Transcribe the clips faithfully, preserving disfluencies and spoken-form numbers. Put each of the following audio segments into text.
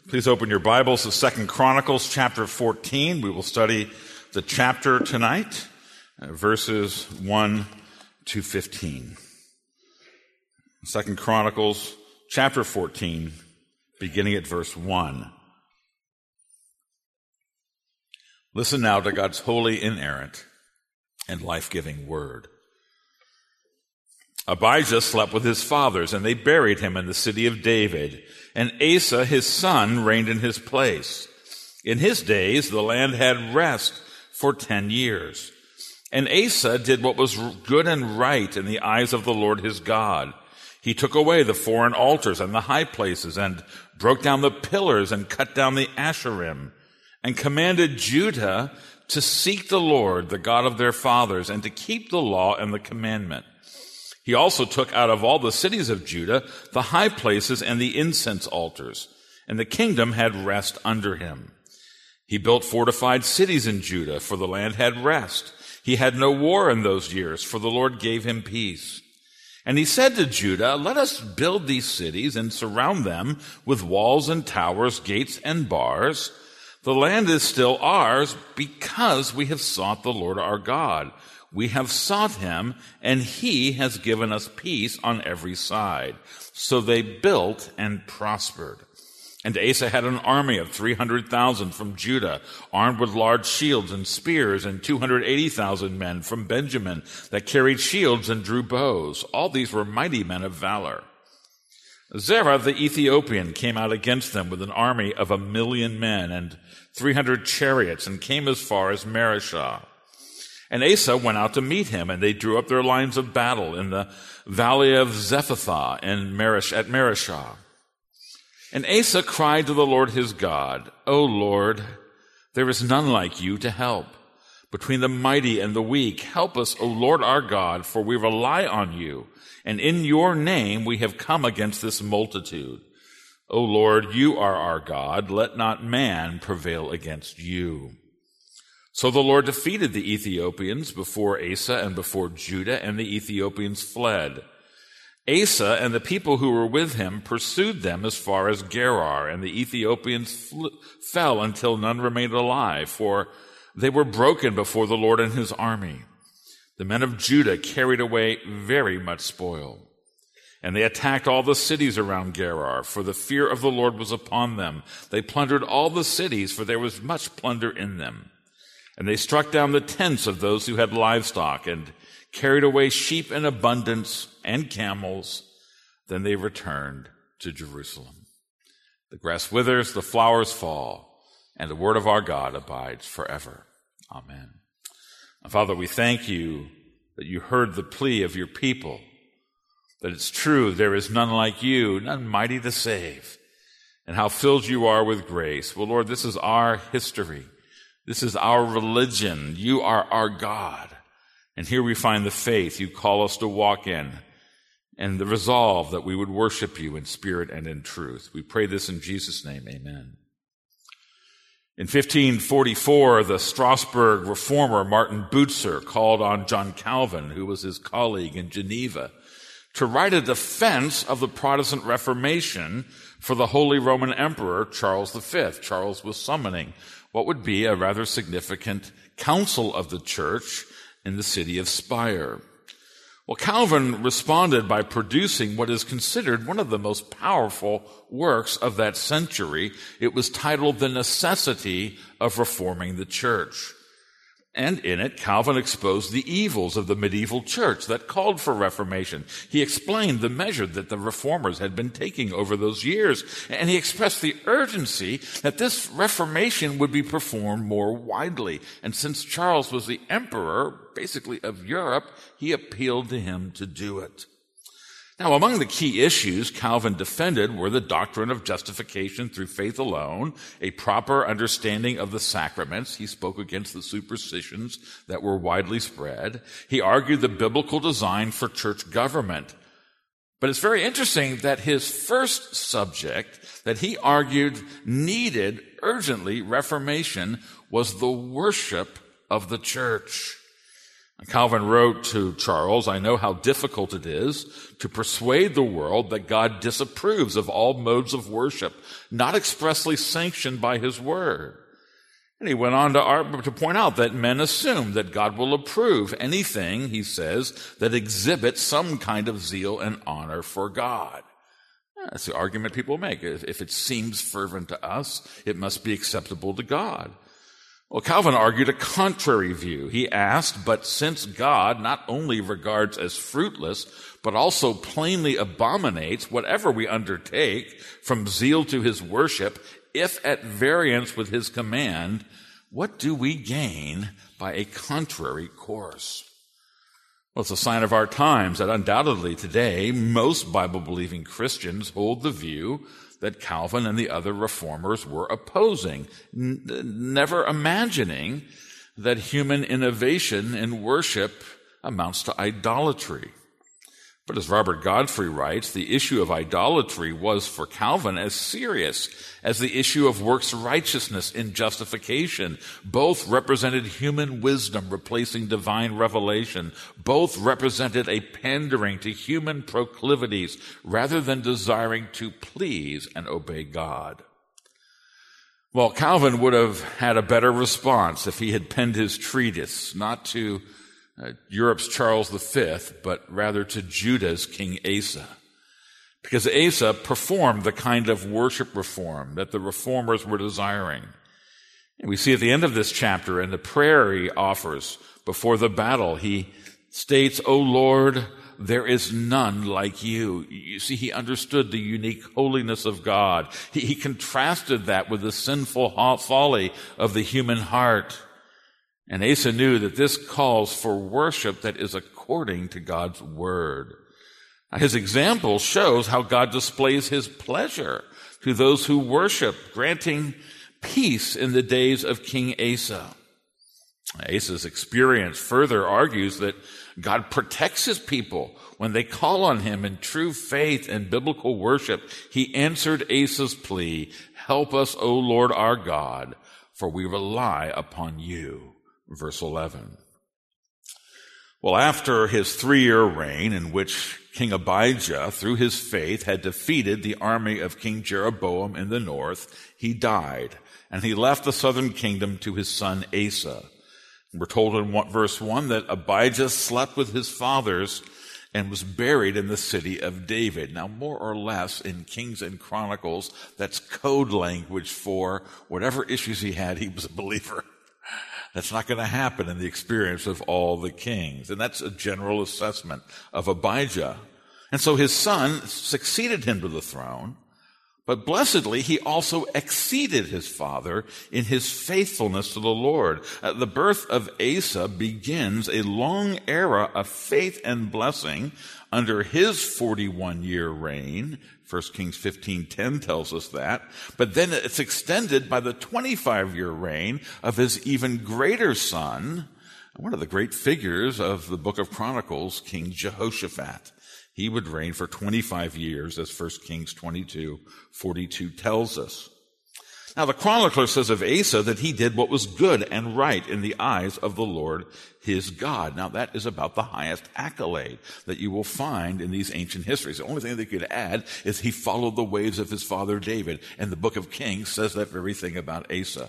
Please open your Bibles to Second Chronicles chapter fourteen. We will study the chapter tonight, uh, verses one to fifteen. Second Chronicles chapter fourteen, beginning at verse one. Listen now to God's holy, inerrant, and life-giving word. Abijah slept with his fathers, and they buried him in the city of David. And Asa, his son, reigned in his place. In his days, the land had rest for ten years. And Asa did what was good and right in the eyes of the Lord his God. He took away the foreign altars and the high places, and broke down the pillars and cut down the Asherim, and commanded Judah to seek the Lord, the God of their fathers, and to keep the law and the commandment. He also took out of all the cities of Judah the high places and the incense altars, and the kingdom had rest under him. He built fortified cities in Judah, for the land had rest. He had no war in those years, for the Lord gave him peace. And he said to Judah, "Let us build these cities and surround them with walls and towers, gates and bars. The land is still ours because we have sought the Lord our God. We have sought him, and he has given us peace on every side." So they built and prospered. And Asa had an army of three hundred thousand from Judah, armed with large shields and spears, and two hundred eighty thousand men from Benjamin that carried shields and drew bows. All these were mighty men of valor. Zerah the Ethiopian came out against them with an army of a million men and three hundred chariots, and came as far as Marishah. And Asa went out to meet him, and they drew up their lines of battle in the valley of Zephathah and Marish at Marishah. And Asa cried to the Lord his God, "O Lord, there is none like you to help. Between the mighty and the weak, help us, O Lord our God, for we rely on you, and in your name we have come against this multitude. O Lord, you are our God. Let not man prevail against you." So the Lord defeated the Ethiopians before Asa and before Judah, and the Ethiopians fled. Asa and the people who were with him pursued them as far as Gerar, and the Ethiopians fl- fell until none remained alive, for they were broken before the Lord and his army. The men of Judah carried away very much spoil. And they attacked all the cities around Gerar, for the fear of the Lord was upon them. They plundered all the cities, for there was much plunder in them. And they struck down the tents of those who had livestock, and carried away sheep in abundance and camels. Then they returned to Jerusalem. The grass withers, the flowers fall, and the word of our God abides forever. Amen. And Father, we thank you that you heard the plea of your people, that it's true there is none like you, none mighty to save, and how filled you are with grace. Well, Lord, this is our history. This is our religion. You are our God. And here we find the faith you call us to walk in, and the resolve that we would worship you in spirit and in truth. We pray this in Jesus' name, amen. In fifteen forty-four, the Strasbourg reformer Martin Bucer called on John Calvin, who was his colleague in Geneva, to write a defense of the Protestant Reformation for the Holy Roman Emperor Charles the Fifth. Charles was summoning what would be a rather significant council of the church in the city of Speyer. Well, Calvin responded by producing what is considered one of the most powerful works of that century. It was titled The Necessity of Reforming the Church. And in it, Calvin exposed the evils of the medieval church that called for reformation. He explained the measure that the reformers had been taking over those years, and he expressed the urgency that this reformation would be performed more widely. And since Charles was the emperor, basically of Europe, he appealed to him to do it. Now, among the key issues Calvin defended were the doctrine of justification through faith alone, a proper understanding of the sacraments. He spoke against the superstitions that were widely spread. He argued the biblical design for church government. But it's very interesting that his first subject that he argued needed urgently reformation was the worship of the church. Calvin wrote to Charles, "I know how difficult it is to persuade the world that God disapproves of all modes of worship, not expressly sanctioned by his word." And he went on to, to point out that men assume that God will approve anything, he says, that exhibits some kind of zeal and honor for God. That's the argument people make. If it seems fervent to us, it must be acceptable to God. Well, Calvin argued a contrary view. He asked, but since God not only regards as fruitless, but also plainly abominates whatever we undertake, from zeal to his worship, if at variance with his command, what do we gain by a contrary course? Well, it's a sign of our times that undoubtedly today most Bible-believing Christians hold the view that Calvin and the other reformers were opposing, n- never imagining that human innovation in worship amounts to idolatry. But as Robert Godfrey writes, the issue of idolatry was for Calvin as serious as the issue of works righteousness in justification. Both represented human wisdom replacing divine revelation. Both represented a pandering to human proclivities rather than desiring to please and obey God. Well, Calvin would have had a better response if he had penned his treatise, not to Uh, Europe's Charles the Fifth, but rather to Judah's King Asa. Because Asa performed the kind of worship reform that the reformers were desiring. And we see at the end of this chapter, in the prayer he offers before the battle, he states, "O Lord, there is none like you." You see, he understood the unique holiness of God. He, he contrasted that with the sinful folly of the human heart. And Asa knew that this calls for worship that is according to God's word. Now, his example shows how God displays his pleasure to those who worship, granting peace in the days of King Asa. Asa's experience further argues that God protects his people when they call on him in true faith and biblical worship. He answered Asa's plea, "Help us, O Lord our God, for we rely upon you." Verse eleven. Well, after his three-year reign, in which King Abijah, through his faith, had defeated the army of King Jeroboam in the north, he died, and he left the southern kingdom to his son Asa. We're told in verse one that Abijah slept with his fathers and was buried in the city of David. Now, more or less in Kings and Chronicles, that's code language for whatever issues he had, he was a believer. That's not going to happen in the experience of all the kings. And that's a general assessment of Abijah. And so his son succeeded him to the throne, but blessedly he also exceeded his father in his faithfulness to the Lord. Uh, the birth of Asa begins a long era of faith and blessing under his forty-one-year reign. First Kings fifteen ten tells us that. But then it's extended by the twenty-five-year reign of his even greater son, one of the great figures of the book of Chronicles, King Jehoshaphat. He would reign for twenty-five years, as First Kings twenty-two forty-two tells us. Now, the chronicler says of Asa that he did what was good and right in the eyes of the Lord his God. Now, that is about the highest accolade that you will find in these ancient histories. The only thing they could add is he followed the ways of his father David, and the book of Kings says that very thing about Asa.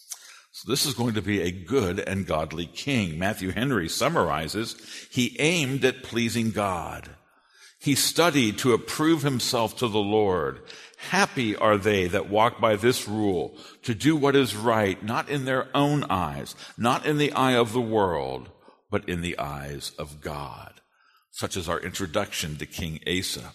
So this is going to be a good and godly king. Matthew Henry summarizes, he aimed at pleasing God. He studied to approve himself to the Lord. Happy are they that walk by this rule, to do what is right, not in their own eyes, not in the eye of the world, but in the eyes of God. Such is our introduction to King Asa.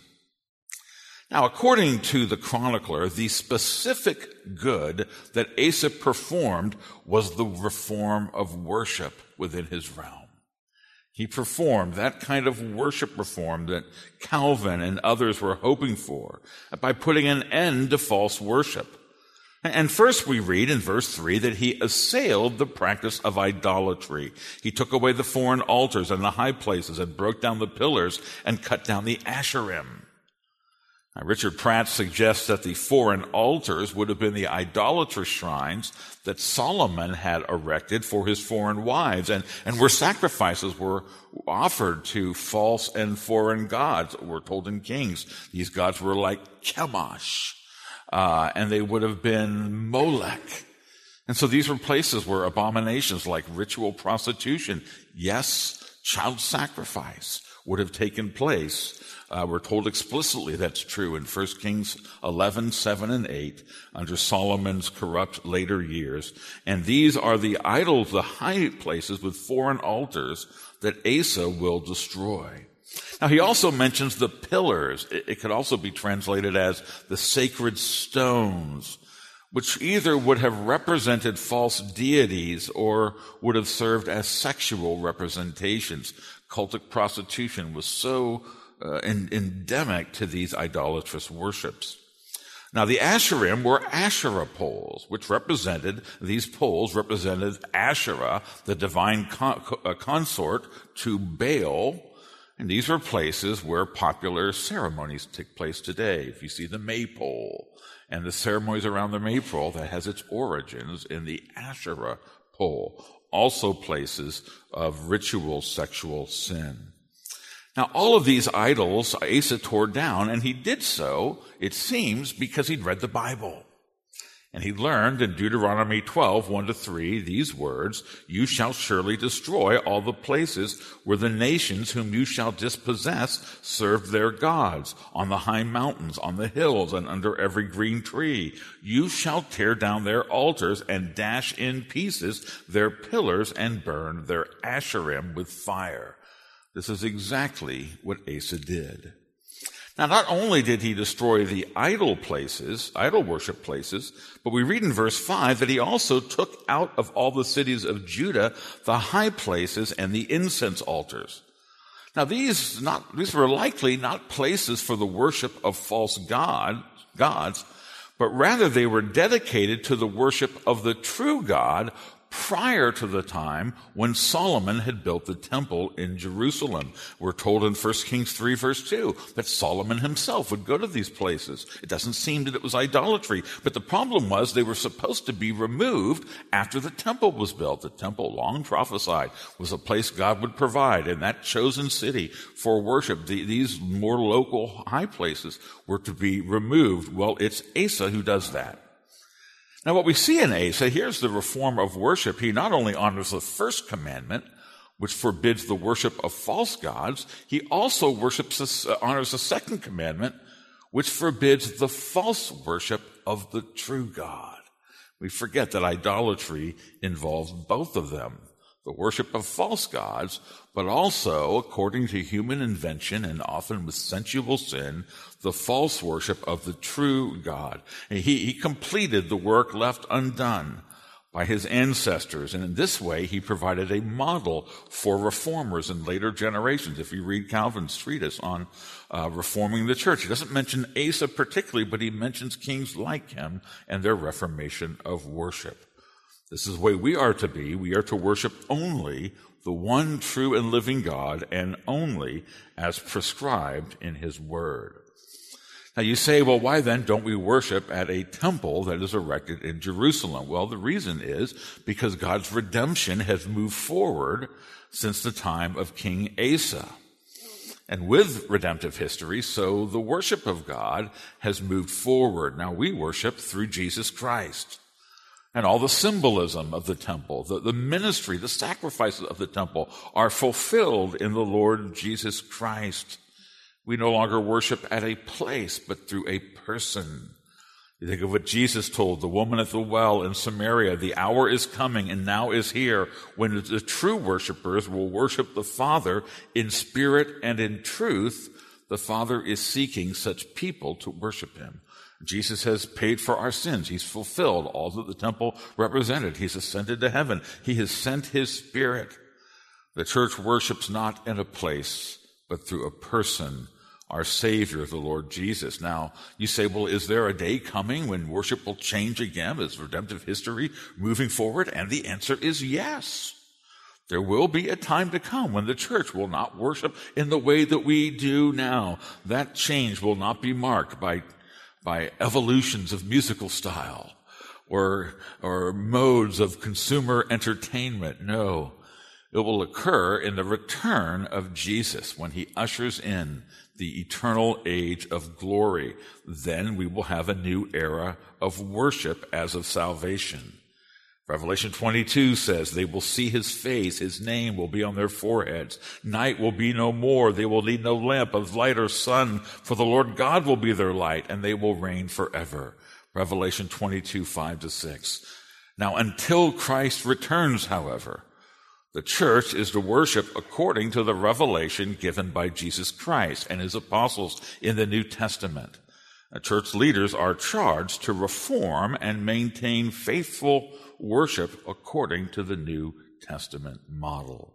Now, according to the chronicler, the specific good that Asa performed was the reform of worship within his realm. He performed that kind of worship reform that Calvin and others were hoping for by putting an end to false worship. And first we read in verse three that he assailed the practice of idolatry. He took away the foreign altars and the high places and broke down the pillars and cut down the Asherim. Now, Richard Pratt suggests that the foreign altars would have been the idolatrous shrines that Solomon had erected for his foreign wives, and, and where sacrifices were offered to false and foreign gods. We're told in Kings, these gods were like Chemosh, uh, and they would have been Molech. And so these were places where abominations like ritual prostitution, yes, child sacrifice would have taken place. Uh, we're told explicitly that's true in First Kings eleven, seven, and eight under Solomon's corrupt later years. And these are the idols, the high places with foreign altars that Asa will destroy. Now, he also mentions the pillars. It, it could also be translated as the sacred stones, which either would have represented false deities or would have served as sexual representations. Cultic prostitution was so uh, en- endemic to these idolatrous worships. Now, the Asherim were Asherah poles, which represented, these poles represented Asherah, the divine con- uh, consort to Baal. And these were places where popular ceremonies take place today. If you see the maypole and the ceremonies around the maypole, that has its origins in the Asherah pole, also places of ritual sexual sin. Now, all of these idols Asa tore down, and he did so, it seems, because he'd read the Bible. And he learned in Deuteronomy twelve, one to three, these words, "You shall surely destroy all the places where the nations whom you shall dispossess served their gods, on the high mountains, on the hills, and under every green tree. You shall tear down their altars and dash in pieces their pillars and burn their Asherim with fire." This is exactly what Asa did. Now, not only did he destroy the idol places, idol worship places, but we read in verse five that he also took out of all the cities of Judah the high places and the incense altars. Now, these not these were likely not places for the worship of false god, gods, but rather they were dedicated to the worship of the true God prior to the time when Solomon had built the temple in Jerusalem. We're told in First Kings three, verse two, that Solomon himself would go to these places. It doesn't seem that it was idolatry, but the problem was they were supposed to be removed after the temple was built. The temple, long prophesied, was a place God would provide in that chosen city for worship. The, these more local high places were to be removed. Well, it's Asa who does that. Now, what we see in Asa, here's the reform of worship. He not only honors the first commandment, which forbids the worship of false gods, he also worships, uh, honors the second commandment, which forbids the false worship of the true God. We forget that idolatry involves both of them, the worship of false gods, but also, according to human invention and often with sensual sin, the false worship of the true God. And he, he completed the work left undone by his ancestors, and in this way he provided a model for reformers in later generations. If you read Calvin's treatise on uh, reforming the church, he doesn't mention Asa particularly, but he mentions kings like him and their reformation of worship. This is the way we are to be. We are to worship only the one true and living God, and only as prescribed in his word. Now you say, well, why then don't we worship at a temple that is erected in Jerusalem? Well, the reason is because God's redemption has moved forward since the time of King Asa. And with redemptive history, so the worship of God has moved forward. Now we worship through Jesus Christ. And all the symbolism of the temple, the, the ministry, the sacrifices of the temple are fulfilled in the Lord Jesus Christ. We no longer worship at a place, but through a person. You think of what Jesus told the woman at the well in Samaria, "The hour is coming and now is here when the true worshipers will worship the Father in spirit and in truth." The Father is seeking such people to worship him. Jesus has paid for our sins. He's fulfilled all that the temple represented. He's ascended to heaven. He has sent his Spirit. The church worships not in a place, but through a person, our Savior, the Lord Jesus. Now, you say, well, is there a day coming when worship will change again? Is redemptive history moving forward? And the answer is yes. There will be a time to come when the church will not worship in the way that we do now. That change will not be marked by, by evolutions of musical style or, or modes of consumer entertainment. No, it will occur in the return of Jesus when he ushers in the eternal age of glory. Then we will have a new era of worship as of salvation. Revelation twenty-two says they will see his face, his name will be on their foreheads. Night will be no more. They will need no lamp of light or sun, for the Lord God will be their light, and they will reign forever. Revelation twenty-two, five to six. Now, until Christ returns, however, the church is to worship according to the revelation given by Jesus Christ and his apostles in the New Testament. Church leaders are charged to reform and maintain faithful worship according to the New Testament model.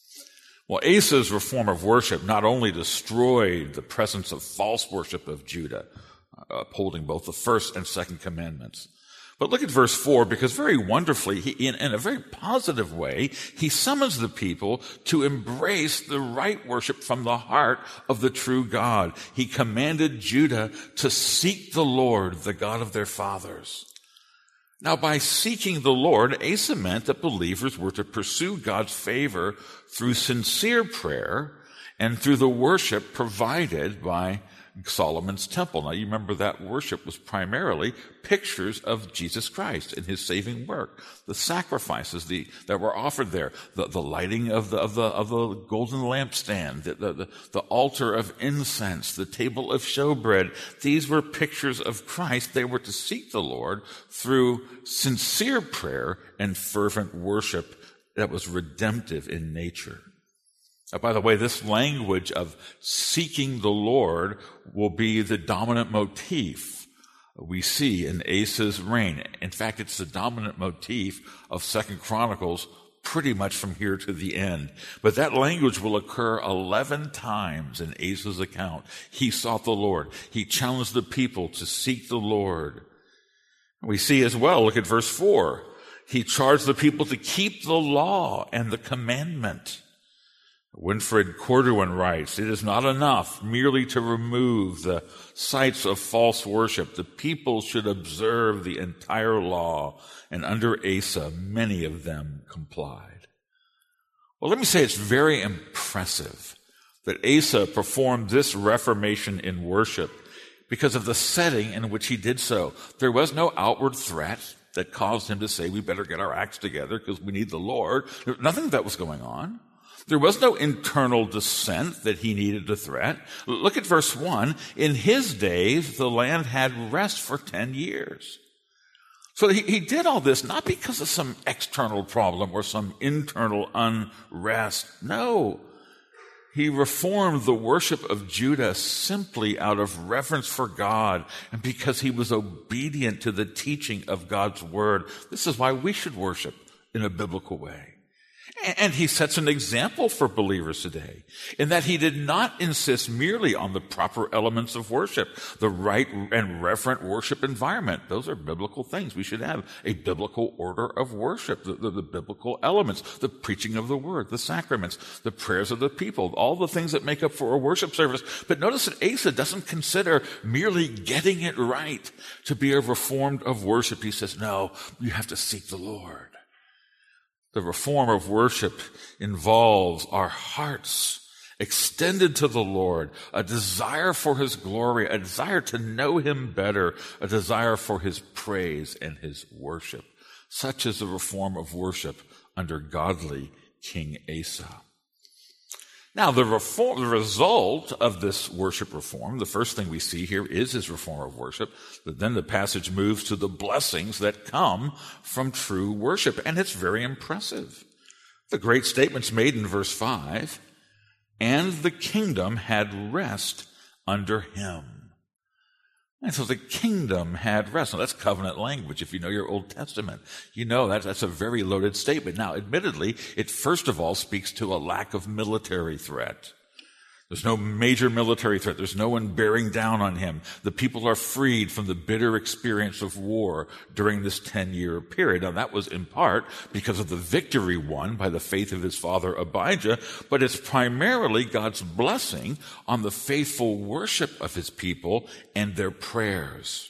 Well, Asa's reform of worship not only destroyed the presence of false worship of Judah, upholding both the first and second commandments, but look at verse four, because very wonderfully, he, in, in a very positive way, he summons the people to embrace the right worship from the heart of the true God. He commanded Judah to seek the Lord, the God of their fathers. Now, by seeking the Lord, Asa meant that believers were to pursue God's favor through sincere prayer and through the worship provided by Solomon's temple. Now, you remember that worship was primarily pictures of Jesus Christ and his saving work, the sacrifices the, that were offered there, the, the lighting of the, of the, of the golden lampstand, the, the, the altar of incense, the table of showbread. These were pictures of Christ. They were to seek the Lord through sincere prayer and fervent worship that was redemptive in nature. Uh, by the way, this language of seeking the Lord will be the dominant motif we see in Asa's reign. In fact, it's the dominant motif of Second Chronicles pretty much from here to the end. But that language will occur eleven times in Asa's account. He sought the Lord. He challenged the people to seek the Lord. We see as well, look at verse four. He charged the people to keep the law and the commandment. Winfred Corduan writes, "It is not enough merely to remove the sites of false worship. The people should observe the entire law, and under Asa, many of them complied." Well, let me say it's very impressive that Asa performed this reformation in worship because of the setting in which he did so. There was no outward threat that caused him to say, we better get our acts together because we need the Lord. Nothing of that was going on. There was no internal dissent that he needed to threat. Look at verse one. In his days, the land had rest for ten years. So he, he did all this not because of some external problem or some internal unrest. No. He reformed the worship of Judah simply out of reverence for God and because he was obedient to the teaching of God's word. This is why we should worship in a biblical way. And he sets an example for believers today in that he did not insist merely on the proper elements of worship, the right and reverent worship environment. Those are biblical things. We should have a biblical order of worship, the, the, the biblical elements, the preaching of the word, the sacraments, the prayers of the people, all the things that make up for a worship service. But notice that Asa doesn't consider merely getting it right to be a reformed of worship. He says, no, you have to seek the Lord. The reform of worship involves our hearts extended to the Lord, a desire for his glory, a desire to know him better, a desire for his praise and his worship. Such is the reform of worship under godly King Asa. Now, the reform, the result of this worship reform, the first thing we see here is his reform of worship. But then the passage moves to the blessings that come from true worship, and it's very impressive. The great statements made in verse five, and the kingdom had rest under him. And so the kingdom had rest. Now, that's covenant language. If you know your Old Testament, you know that that's a very loaded statement. Now, admittedly, it first of all speaks to a lack of military threat. There's no major military threat. There's no one bearing down on him. The people are freed from the bitter experience of war during this ten-year period. Now, that was in part because of the victory won by the faith of his father Abijah, but it's primarily God's blessing on the faithful worship of his people and their prayers.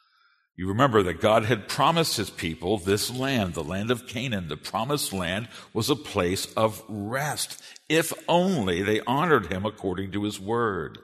You remember that God had promised his people this land, the land of Canaan. The promised land was a place of rest, if only they honored him according to his word.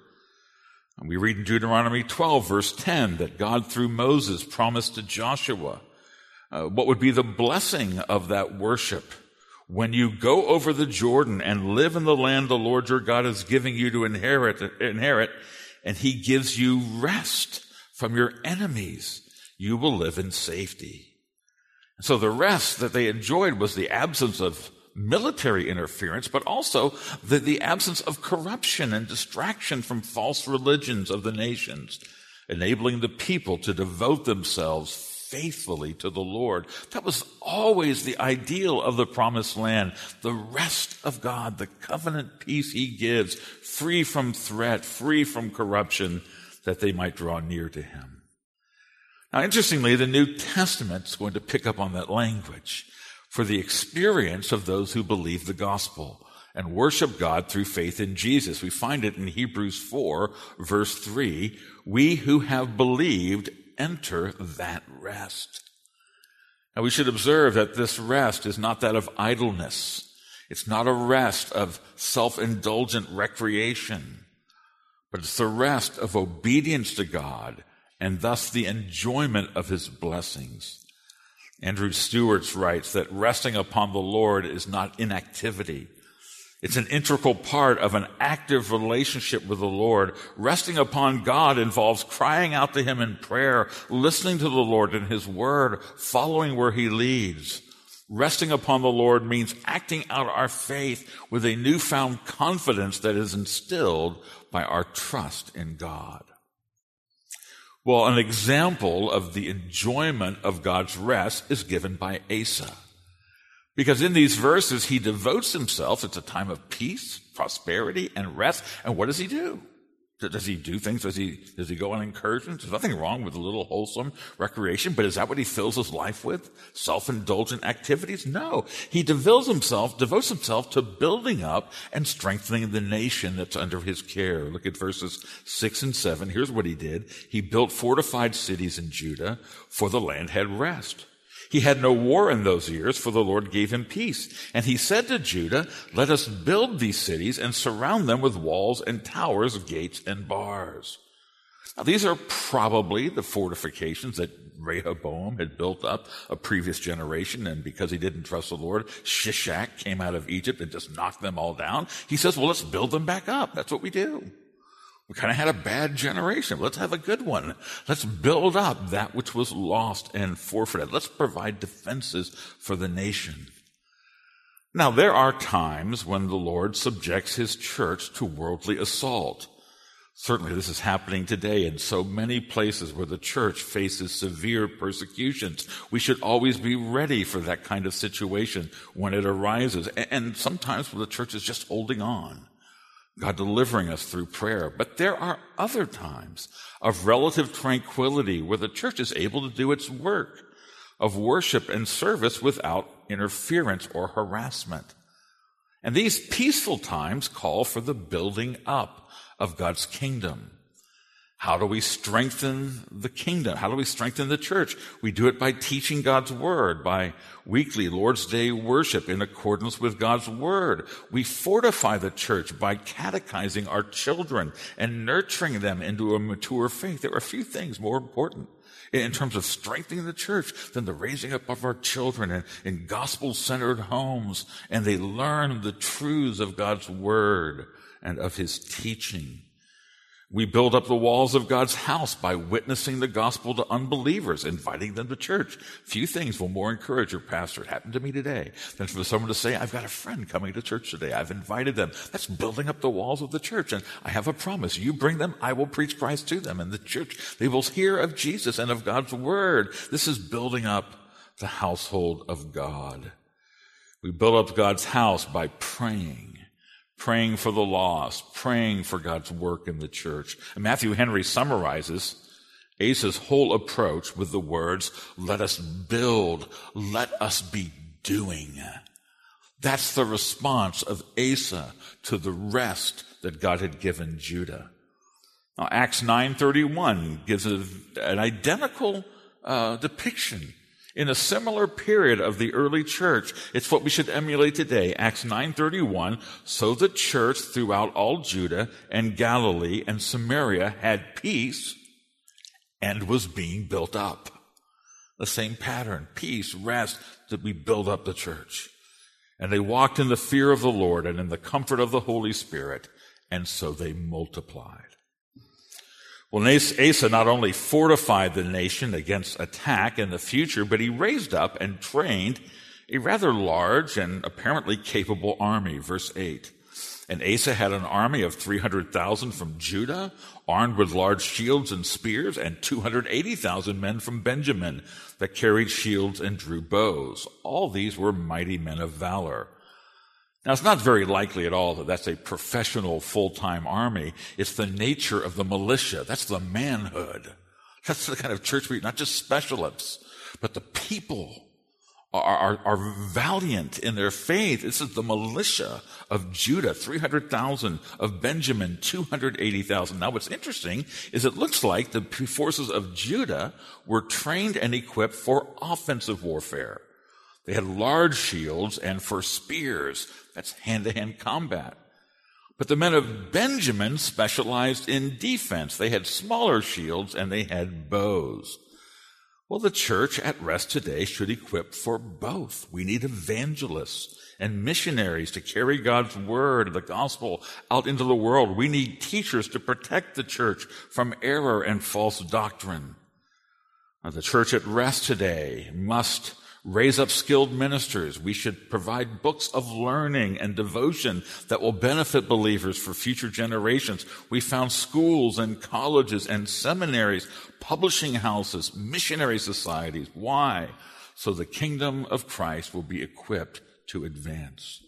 And we read in Deuteronomy twelve, verse ten, that God, through Moses, promised to Joshua uh, what would be the blessing of that worship. When you go over the Jordan and live in the land the Lord your God is giving you to inherit, inherit, and he gives you rest from your enemies, you will live in safety. And so the rest that they enjoyed was the absence of military interference, but also the, the absence of corruption and distraction from false religions of the nations, enabling the people to devote themselves faithfully to the Lord. That was always the ideal of the promised land, the rest of God, the covenant peace he gives, free from threat, free from corruption, that they might draw near to him. Now, interestingly, the New Testament is going to pick up on that language for the experience of those who believe the gospel and worship God through faith in Jesus. We find it in Hebrews four, verse three. We who have believed enter that rest. Now, we should observe that this rest is not that of idleness. It's not a rest of self-indulgent recreation, but it's the rest of obedience to God and thus the enjoyment of his blessings. Andrew Stewart writes that resting upon the Lord is not inactivity. It's an integral part of an active relationship with the Lord. Resting upon God involves crying out to him in prayer, listening to the Lord in his word, following where he leads. Resting upon the Lord means acting out our faith with a newfound confidence that is instilled by our trust in God. Well, an example of the enjoyment of God's rest is given by Asa. Because in these verses, he devotes himself. It's a time of peace, prosperity, and rest. And what does he do? Does he do things? Does he, does he go on incursions? There's nothing wrong with a little wholesome recreation, but is that what he fills his life with? Self-indulgent activities? No. He devotes himself, devotes himself to building up and strengthening the nation that's under his care. Look at verses six and seven. Here's what he did. He built fortified cities in Judah, for the land had rest. He had no war in those years, for the Lord gave him peace. And he said to Judah, let us build these cities and surround them with walls and towers, gates and bars. Now, these are probably the fortifications that Rehoboam had built up a previous generation, and because he didn't trust the Lord, Shishak came out of Egypt and just knocked them all down. He says, well, let's build them back up. That's what we do. We kind of had a bad generation. Let's have a good one. Let's build up that which was lost and forfeited. Let's provide defenses for the nation. Now, there are times when the Lord subjects his church to worldly assault. Certainly, this is happening today in so many places where the church faces severe persecutions. We should always be ready for that kind of situation when it arises. And sometimes the church is just holding on, God delivering us through prayer. But there are other times of relative tranquility where the church is able to do its work of worship and service without interference or harassment. And these peaceful times call for the building up of God's kingdom. How do we strengthen the kingdom? How do we strengthen the church? We do it by teaching God's word, by weekly Lord's Day worship in accordance with God's word. We fortify the church by catechizing our children and nurturing them into a mature faith. There are few things more important in terms of strengthening the church than the raising up of our children in, in gospel-centered homes, and they learn the truths of God's word and of his teaching. We build up the walls of God's house by witnessing the gospel to unbelievers, inviting them to church. Few things will more encourage your pastor. It happened to me today than for someone to say, I've got a friend coming to church today. I've invited them. That's building up the walls of the church. And I have a promise. You bring them, I will preach Christ to them. And the church, they will hear of Jesus and of God's word. This is building up the household of God. We build up God's house by praying. praying for the lost, praying for God's work in the church. And Matthew Henry summarizes Asa's whole approach with the words, let us build, let us be doing. That's the response of Asa to the rest that God had given Judah. Now, Acts nine thirty-one gives a, an identical uh, depiction in a similar period of the early church. It's what we should emulate today. Acts nine thirty-one, so the church throughout all Judah and Galilee and Samaria had peace and was being built up. The same pattern, peace, rest, that we build up the church. And they walked in the fear of the Lord and in the comfort of the Holy Spirit, and so they multiplied. Well, Asa not only fortified the nation against attack in the future, but he raised up and trained a rather large and apparently capable army. Verse eight. And Asa had an army of three hundred thousand from Judah, armed with large shields and spears, and two hundred eighty thousand men from Benjamin that carried shields and drew bows. All these were mighty men of valor. Now, it's not very likely at all that that's a professional full-time army. It's the nature of the militia. That's the manhood. That's the kind of church we, not just specialists, but the people are, are, are valiant in their faith. This is the militia of Judah, three hundred thousand, of Benjamin, two hundred eighty thousand. Now, what's interesting is it looks like the forces of Judah were trained and equipped for offensive warfare. They had large shields and for spears. That's hand-to-hand combat. But the men of Benjamin specialized in defense. They had smaller shields and they had bows. Well, the church at rest today should equip for both. We need evangelists and missionaries to carry God's word, the gospel, out into the world. We need teachers to protect the church from error and false doctrine. Now, the church at rest today must raise up skilled ministers. We should provide books of learning and devotion that will benefit believers for future generations. We found schools and colleges and seminaries, publishing houses, missionary societies. Why? So the kingdom of Christ will be equipped to advance.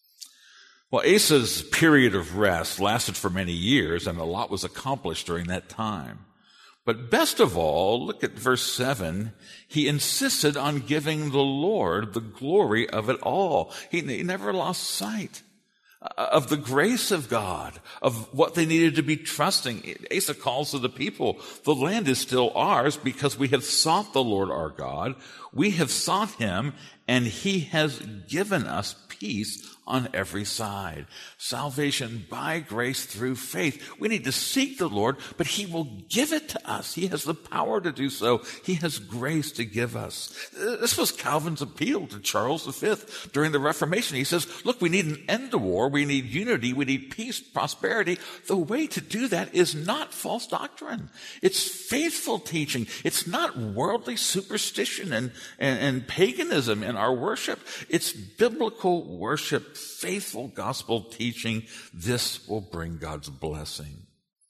Well, Asa's period of rest lasted for many years, and a lot was accomplished during that time. But best of all, look at verse seven. He insisted on giving the Lord the glory of it all. He, he never lost sight of the grace of God, of what they needed to be trusting. Asa calls to the people, the land is still ours because we have sought the Lord our God. We have sought him, and he has given us peace on every side. Salvation by grace through faith. We need to seek the Lord, but he will give it to us. He has the power to do so. He has grace to give us. This was Calvin's appeal to Charles the Fifth during the Reformation. He says, look, we need an end to war. We need unity. We need peace, prosperity. The way to do that is not false doctrine. It's faithful teaching. It's not worldly superstition and, and, and paganism in our worship. It's biblical worship. Faithful gospel teaching. This will bring God's blessing.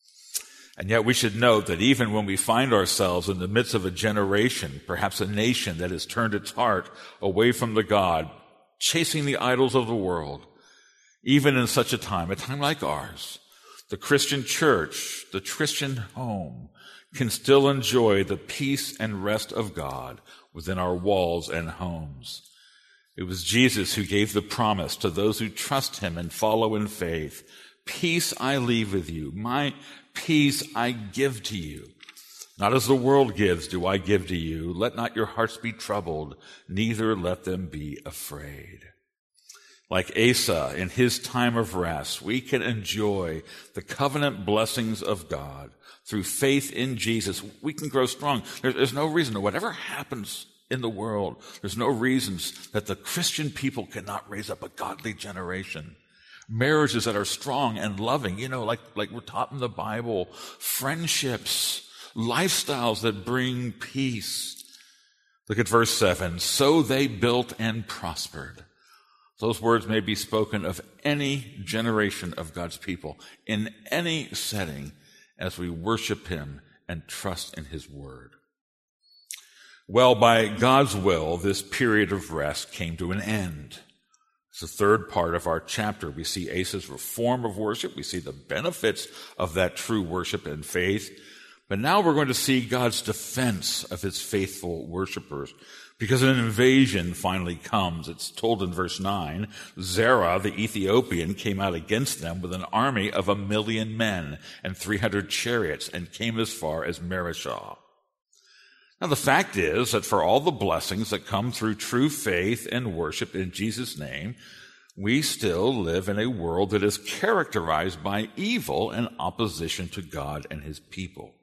And yet we should note that even when we find ourselves in the midst of a generation, perhaps a nation that has turned its heart away from the God, chasing the idols of the world, even in such a time, a time like ours, the Christian church, the Christian home, can still enjoy the peace and rest of God within our walls and homes. It was Jesus who gave the promise to those who trust him and follow in faith. Peace I leave with you. My peace I give to you. Not as the world gives do I give to you. Let not your hearts be troubled, neither let them be afraid. Like Asa in his time of rest, we can enjoy the covenant blessings of God through faith in Jesus. We can grow strong. There's no reason, whatever happens in the world, there's no reasons that the Christian people cannot raise up a godly generation. Marriages that are strong and loving, you know, like, like we're taught in the Bible. Friendships, lifestyles that bring peace. Look at verse seven. So they built and prospered. Those words may be spoken of any generation of God's people, in any setting, as we worship him and trust in his word. Well, by God's will, this period of rest came to an end. It's the third part of our chapter. We see Asa's reform of worship. We see the benefits of that true worship and faith. But now we're going to see God's defense of his faithful worshipers, because an invasion finally comes. It's told in verse nine, Zerah, the Ethiopian, came out against them with an army of a million men and three hundred chariots and came as far as Mareshah. Now, the fact is that for all the blessings that come through true faith and worship in Jesus' name, we still live in a world that is characterized by evil and opposition to God and his people.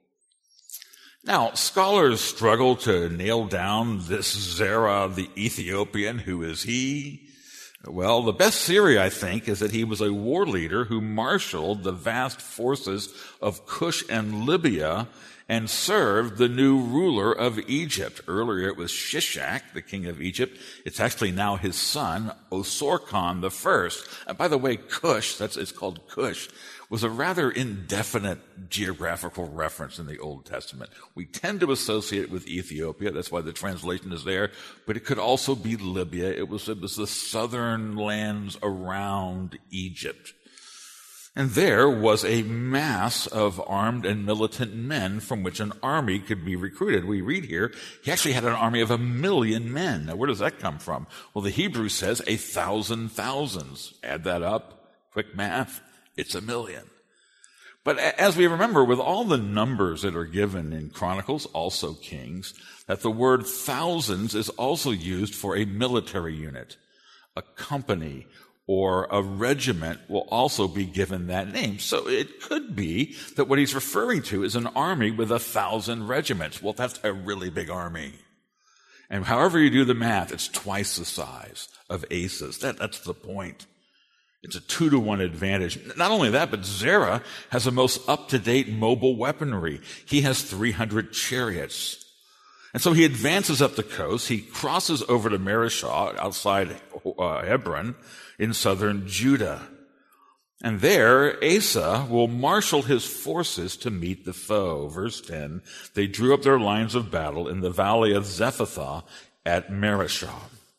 Now, scholars struggle to nail down this Zerah the Ethiopian. Who is he? Well, the best theory, I think, is that he was a war leader who marshaled the vast forces of Cush and Libya and served the new ruler of Egypt. Earlier it was Shishak, the king of Egypt. It's actually now his son, Osorkon the first. And by the way, Cush, that's it's called Cush, was a rather indefinite geographical reference in the Old Testament. We tend to associate it with Ethiopia. That's why the translation is there. But it could also be Libya. It was, it was the southern lands around Egypt. And there was a mass of armed and militant men from which an army could be recruited. We read here, he actually had an army of a million men. Now, where does that come from? Well, the Hebrew says a thousand thousands. Add that up, quick math, it's a million. But as we remember, with all the numbers that are given in Chronicles, also Kings, that the word thousands is also used for a military unit, a company, or a regiment will also be given that name. So it could be that what he's referring to is an army with a thousand regiments. Well, that's a really big army. And however you do the math, it's twice the size of Asa's. That, that's the point. It's a two to one advantage. Not only that, but Zerah has the most up-to-date mobile weaponry. He has three hundred chariots. And so he advances up the coast. He crosses over to Mareshah outside uh, Hebron in southern Judah. And there, Asa will marshal his forces to meet the foe. Verse ten, they drew up their lines of battle in the valley of Zephathah at Mareshah.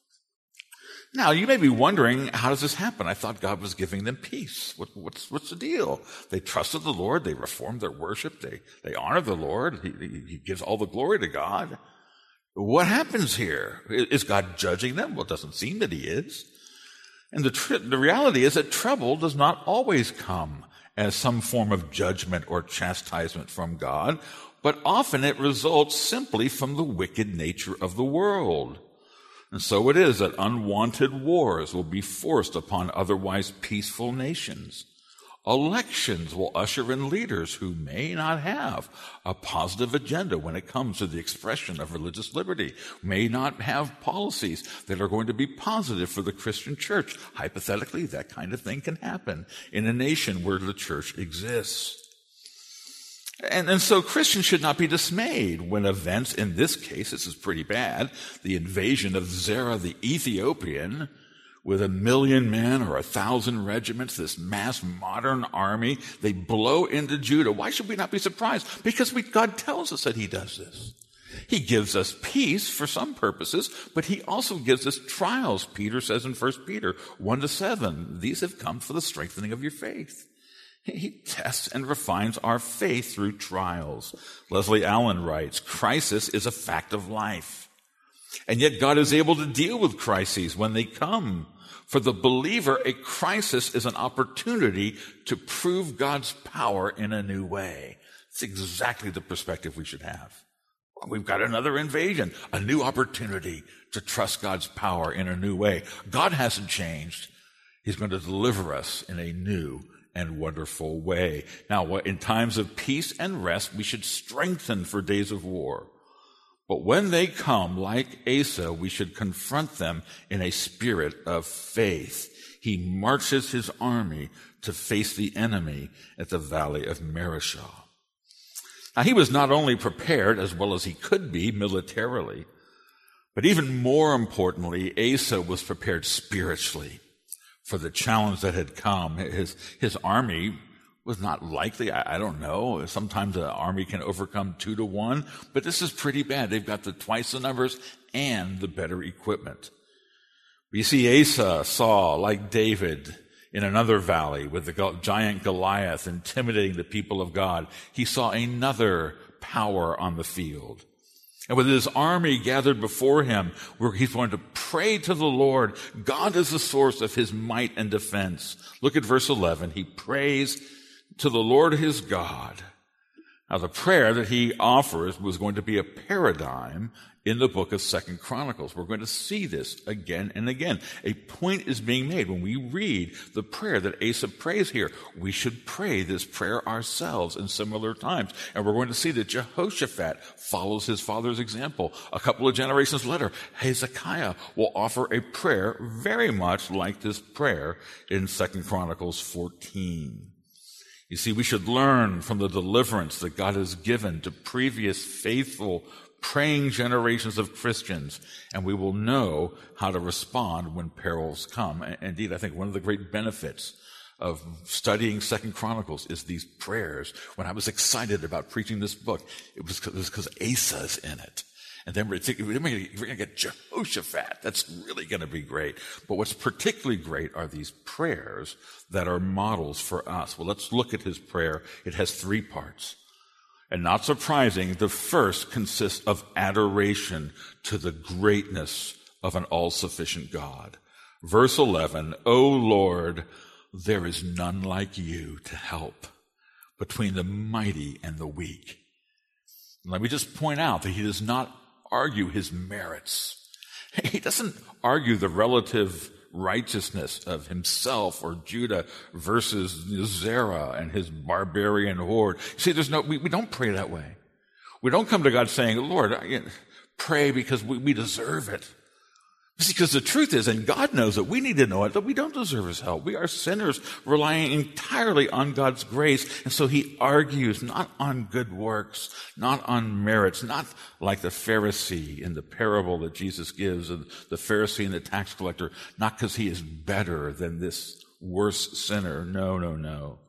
Now, you may be wondering, how does this happen? I thought God was giving them peace. What, what's, what's the deal? They trusted the Lord. They reformed their worship. They, they honored the Lord. He, he gives all the glory to God. What happens here? Is God judging them? Well, it doesn't seem that he is. And the, tr- the reality is that trouble does not always come as some form of judgment or chastisement from God, but often it results simply from the wicked nature of the world. And so it is that unwanted wars will be forced upon otherwise peaceful nations. Elections will usher in leaders who may not have a positive agenda when it comes to the expression of religious liberty, may not have policies that are going to be positive for the Christian church. Hypothetically, that kind of thing can happen in a nation where the church exists. And, and so Christians should not be dismayed when events, in this case, this is pretty bad, the invasion of Zerah the Ethiopian with a million men or a thousand regiments, this mass modern army, they blow into Judah. Why should we not be surprised? Because we, God tells us that he does this. He gives us peace for some purposes, but he also gives us trials. Peter says in First Peter one to seven, these have come for the strengthening of your faith. He tests and refines our faith through trials. Leslie Allen writes, crisis is a fact of life. And yet God is able to deal with crises when they come. For the believer, a crisis is an opportunity to prove God's power in a new way. It's exactly the perspective we should have. We've got another invasion, a new opportunity to trust God's power in a new way. God hasn't changed. He's going to deliver us in a new and wonderful way. Now, in times of peace and rest, we should strengthen for days of war. But when they come, like Asa, we should confront them in a spirit of faith. He marches his army to face the enemy at the valley of Mareshah. Now, he was not only prepared as well as he could be militarily, but even more importantly, Asa was prepared spiritually for the challenge that had come. His, his army was not likely, I, I don't know. Sometimes an army can overcome two to one, but this is pretty bad. They've got the twice the numbers and the better equipment. You see, Asa saw, like David, in another valley with the giant Goliath intimidating the people of God, he saw another power on the field. And with his army gathered before him, where he's going to pray to the Lord, God is the source of his might and defense. Look at verse eleven. He prays to the Lord his God. Now, the prayer that he offers was going to be a paradigm in the book of Second Chronicles. We're going to see this again and again. A point is being made when we read the prayer that Asa prays here. We should pray this prayer ourselves in similar times. And we're going to see that Jehoshaphat follows his father's example. A couple of generations later, Hezekiah will offer a prayer very much like this prayer in Second Chronicles fourteen. You see, we should learn from the deliverance that God has given to previous faithful praying generations of Christians, and we will know how to respond when perils come. Indeed, I think one of the great benefits of studying Second Chronicles is these prayers. When I was excited about preaching this book, it was because Asa's in it. And then we're going to get Jehoshaphat. That's really going to be great. But what's particularly great are these prayers that are models for us. Well, let's look at his prayer. It has three parts. And not surprising, the first consists of adoration to the greatness of an all-sufficient God. Verse eleven, O Lord, there is none like you to help between the mighty and the weak. And let me just point out that he does not argue his merits. He doesn't argue the relative righteousness of himself or Judah versus Zerah and his barbarian horde. See, there's no, we, we don't pray that way. We don't come to God saying, Lord, I, pray because we, we deserve it. Because the truth is, and God knows it, we need to know it, that we don't deserve his help. We are sinners relying entirely on God's grace. And so he argues not on good works, not on merits, not like the Pharisee in the parable that Jesus gives, of the Pharisee and the tax collector, not because he is better than this worse sinner. No, no, no.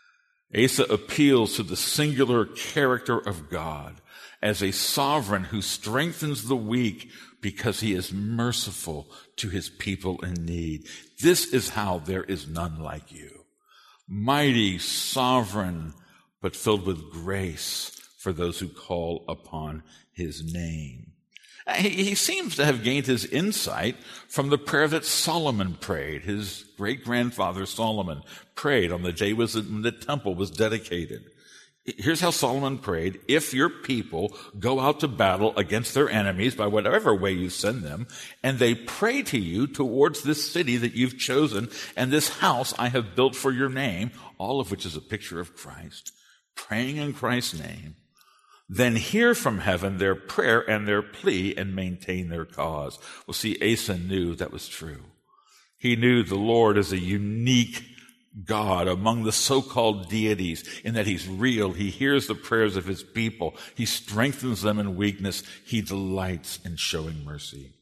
Asa appeals to the singular character of God as a sovereign who strengthens the weak because he is merciful to his people in need. This is how there is none like you. Mighty, sovereign, but filled with grace for those who call upon his name. He, he seems to have gained his insight from the prayer that Solomon prayed. His great-grandfather Solomon prayed on the day when the temple was dedicated. Here's how Solomon prayed. If your people go out to battle against their enemies by whatever way you send them, and they pray to you towards this city that you've chosen and this house I have built for your name, all of which is a picture of Christ, praying in Christ's name, then hear from heaven their prayer and their plea and maintain their cause. Well, see, Asa knew that was true. He knew the Lord is a unique God among the so-called deities in that he's real. He hears the prayers of his people. He strengthens them in weakness. He delights in showing mercy.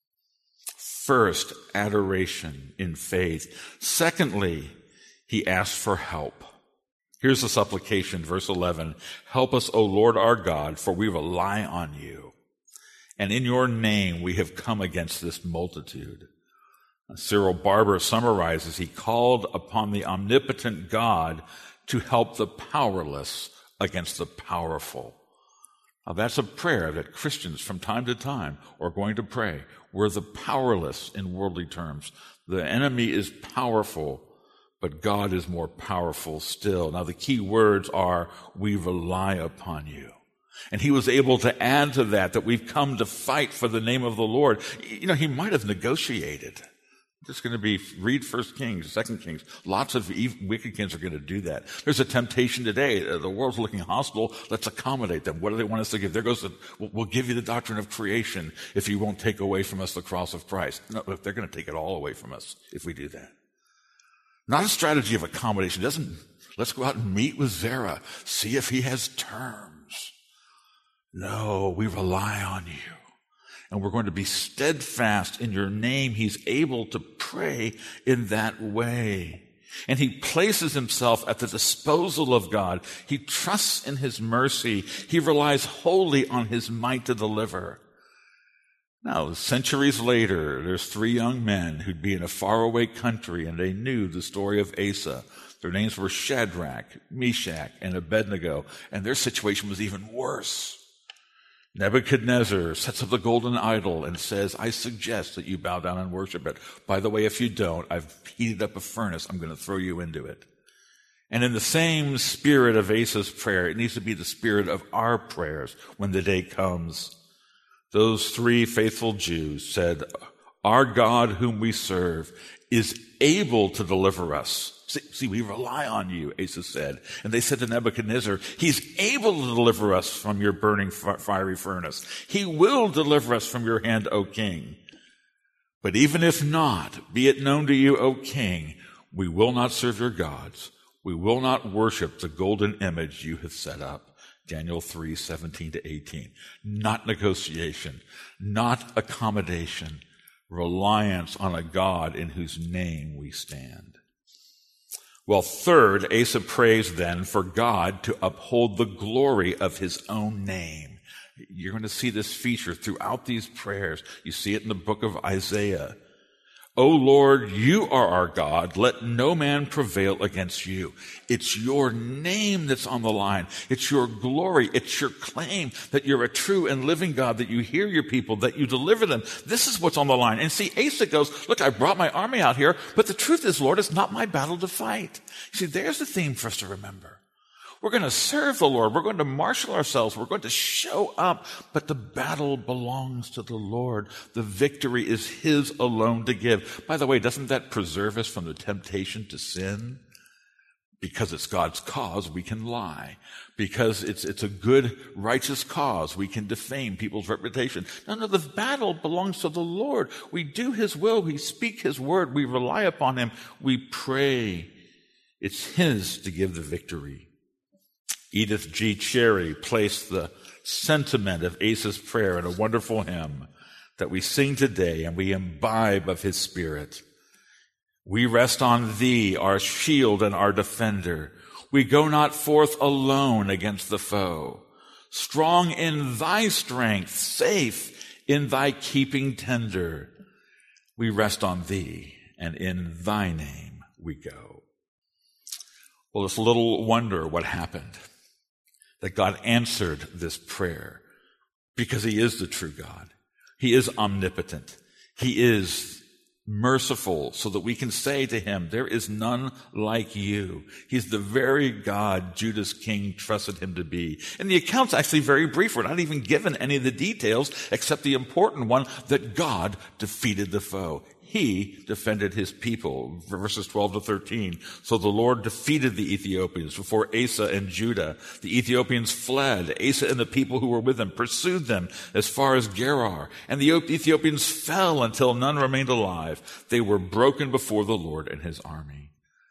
First, adoration in faith. Secondly, he asks for help. Here's the supplication, verse eleven. Help us, O Lord our God, for we rely on you. And in your name we have come against this multitude. Cyril Barber summarizes, he called upon the omnipotent God to help the powerless against the powerful. Now that's a prayer that Christians from time to time are going to pray. We're the powerless in worldly terms. The enemy is powerful, but God is more powerful still. Now the key words are, we rely upon you. And he was able to add to that, that we've come to fight for the name of the Lord. You know, he might have negotiated. It's going to be, read First Kings, Second Kings. Lots of wicked kings are going to do that. There's a temptation today. The world's looking hostile. Let's accommodate them. What do they want us to give? There goes the, we'll give you the doctrine of creation if you won't take away from us the cross of Christ. No, look, they're going to take it all away from us if we do that. Not a strategy of accommodation. It doesn't, let's go out and meet with Zerah, see if he has terms. No, we rely on you. And we're going to be steadfast in your name. He's able to pray in that way. And he places himself at the disposal of God. He trusts in his mercy. He relies wholly on his might to deliver. Now, centuries later, there's three young men who'd be in a faraway country, and they knew the story of Asa. Their names were Shadrach, Meshach, and Abednego, and their situation was even worse. Nebuchadnezzar sets up the golden idol and says, I suggest that you bow down and worship it. By the way, if you don't, I've heated up a furnace. I'm going to throw you into it. And in the same spirit of Asa's prayer, it needs to be the spirit of our prayers when the day comes. Those three faithful Jews said, our God whom we serve is able to deliver us. See, see, we rely on you, Asa said. And they said to Nebuchadnezzar, he's able to deliver us from your burning fiery furnace. He will deliver us from your hand, O king. But even if not, be it known to you, O king, we will not serve your gods. We will not worship the golden image you have set up. Daniel three, seventeen to eighteen. Not negotiation, not accommodation, reliance on a God in whose name we stand. Well, third, Asa prays then for God to uphold the glory of his own name. You're going to see this feature throughout these prayers. You see it in the book of Isaiah. O Lord, you are our God. Let no man prevail against you. It's your name that's on the line. It's your glory. It's your claim that you're a true and living God, that you hear your people, that you deliver them. This is what's on the line. And see, Asa goes, look, I brought my army out here, but the truth is, Lord, it's not my battle to fight. See, there's the theme for us to remember. We're going to serve the Lord. We're going to marshal ourselves. We're going to show up. But the battle belongs to the Lord. The victory is his alone to give. By the way, doesn't that preserve us from the temptation to sin? Because it's God's cause, we can lie. Because it's, it's a good, righteous cause, we can defame people's reputation. No, no, the battle belongs to the Lord. We do his will. We speak his word. We rely upon him. We pray. It's his to give the victory. Edith G. Cherry placed the sentiment of Asa's prayer in a wonderful hymn that we sing today, and we imbibe of his spirit. We rest on thee, our shield and our defender. We go not forth alone against the foe. Strong in thy strength, safe in thy keeping tender. We rest on thee, and in thy name we go. Well, it's little wonder what happened, that God answered this prayer, because he is the true God. He is omnipotent. He is merciful, so that we can say to him, there is none like you. He's the very God Judah's king trusted him to be. And the account's actually very brief. We're not even given any of the details except the important one, that God defeated the foe. He defended his people, verses twelve to thirteen. So the Lord defeated the Ethiopians before Asa and Judah. The Ethiopians fled. Asa and the people who were with him pursued them as far as Gerar. And the Ethiopians fell until none remained alive. They were broken before the Lord and his army.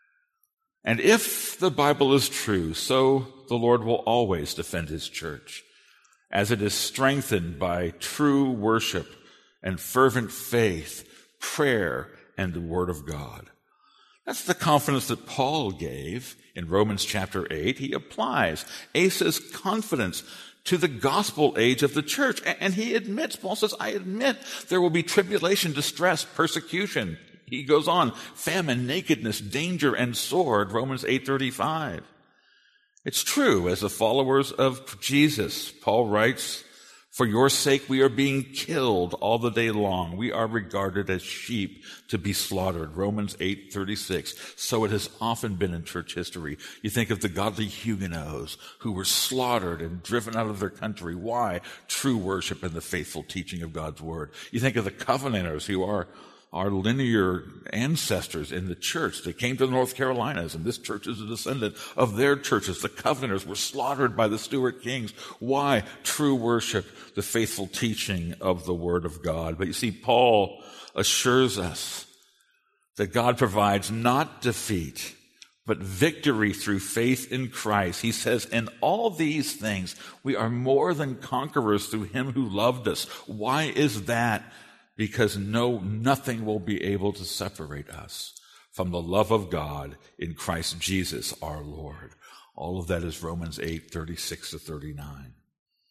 And if the Bible is true, so the Lord will always defend his church, as it is strengthened by true worship and fervent faith, prayer, and the word of God. That's the confidence that Paul gave in Romans chapter eight. He applies Asa's confidence to the gospel age of the church. And he admits, Paul says, I admit there will be tribulation, distress, persecution. He goes on, famine, nakedness, danger, and sword, Romans eight thirty-five. It's true, as the followers of Jesus, Paul writes, for your sake we are being killed all the day long. We are regarded as sheep to be slaughtered. Romans eight thirty-six. So it has often been in church history. You think of the godly Huguenots who were slaughtered and driven out of their country. Why? True worship and the faithful teaching of God's word. You think of the Covenanters who are our linear ancestors in the church. They came to the North Carolinas, and this church is a descendant of their churches. The Covenanters were slaughtered by the Stuart Kings. Why? True worship, the faithful teaching of the Word of God. But you see, Paul assures us that God provides not defeat, but victory through faith in Christ. He says, in all these things, we are more than conquerors through him who loved us. Why is that? Because no, nothing will be able to separate us from the love of God in Christ Jesus our Lord. All of that is Romans eight thirty-six to thirty-nine.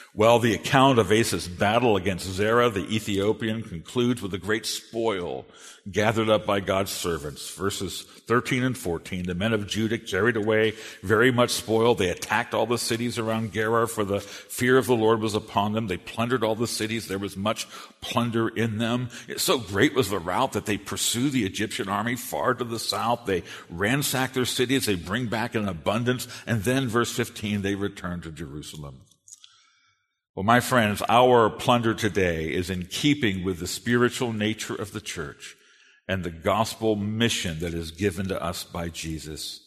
Well, the account of Asa's battle against Zerah the Ethiopian concludes with a great spoil gathered up by God's servants. Verses thirteen and fourteen, the men of Judah carried away very much spoil. They attacked all the cities around Gerar, for the fear of the Lord was upon them. They plundered all the cities. There was much plunder in them. So great was the rout that they pursued the Egyptian army far to the south. They ransacked their cities. They bring back in abundance. And then, verse fifteen, they return to Jerusalem. Well, my friends, our plunder today is in keeping with the spiritual nature of the church and the gospel mission that is given to us by Jesus.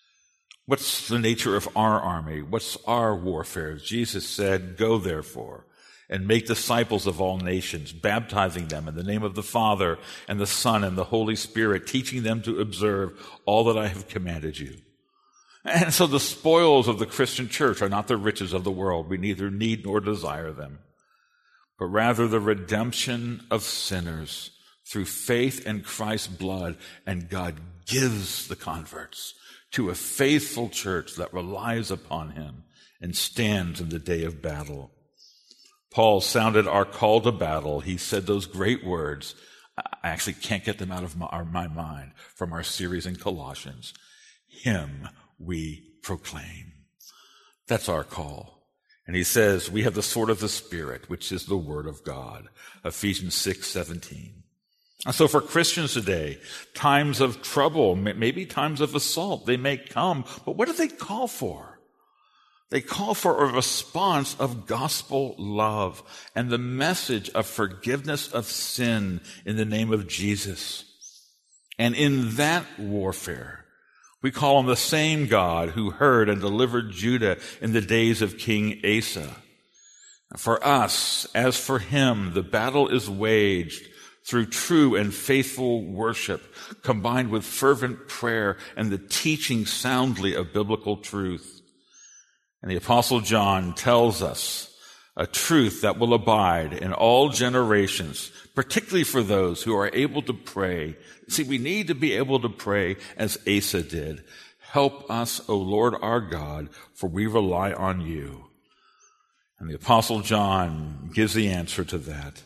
What's the nature of our army? What's our warfare? Jesus said, "Go therefore and make disciples of all nations, baptizing them in the name of the Father and the Son and the Holy Spirit, teaching them to observe all that I have commanded you." And so the spoils of the Christian church are not the riches of the world. We neither need nor desire them, but rather the redemption of sinners through faith in Christ's blood. And God gives the converts to a faithful church that relies upon him and stands in the day of battle. Paul sounded our call to battle. He said those great words. I actually can't get them out of my, my mind from our series in Colossians. Him we proclaim. That's our call. And he says, we have the sword of the Spirit, which is the word of God. Ephesians six seventeen. And so for Christians today, times of trouble, maybe times of assault, they may come, but what do they call for? They call for a response of gospel love and the message of forgiveness of sin in the name of Jesus. And in that warfare, we call on the same God who heard and delivered Judah in the days of King Asa. For us, as for him, the battle is waged through true and faithful worship, combined with fervent prayer and the teaching soundly of biblical truth. And the Apostle John tells us a truth that will abide in all generations, particularly for those who are able to pray. See, we need to be able to pray as Asa did. Help us, O Lord our God, for we rely on you. And the Apostle John gives the answer to that.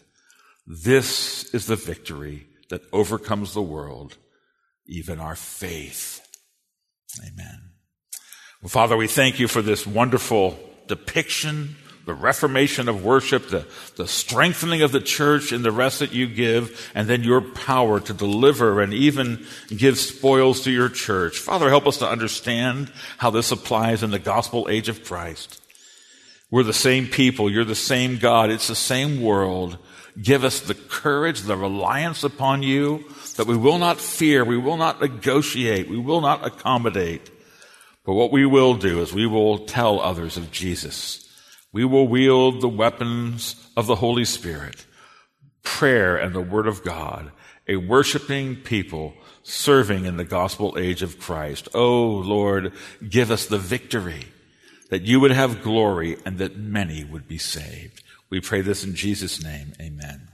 This is the victory that overcomes the world, even our faith. Amen. Well, Father, we thank you for this wonderful depiction, the reformation of worship, the, the strengthening of the church and the rest that you give, and then your power to deliver and even give spoils to your church. Father, help us to understand how this applies in the gospel age of Christ. We're the same people. You're the same God. It's the same world. Give us the courage, the reliance upon you, that we will not fear, we will not negotiate, we will not accommodate. But what we will do is we will tell others of Jesus. We will wield the weapons of the Holy Spirit, prayer and the Word of God, a worshiping people serving in the gospel age of Christ. Oh, Lord, give us the victory, that you would have glory and that many would be saved. We pray this in Jesus' name. Amen.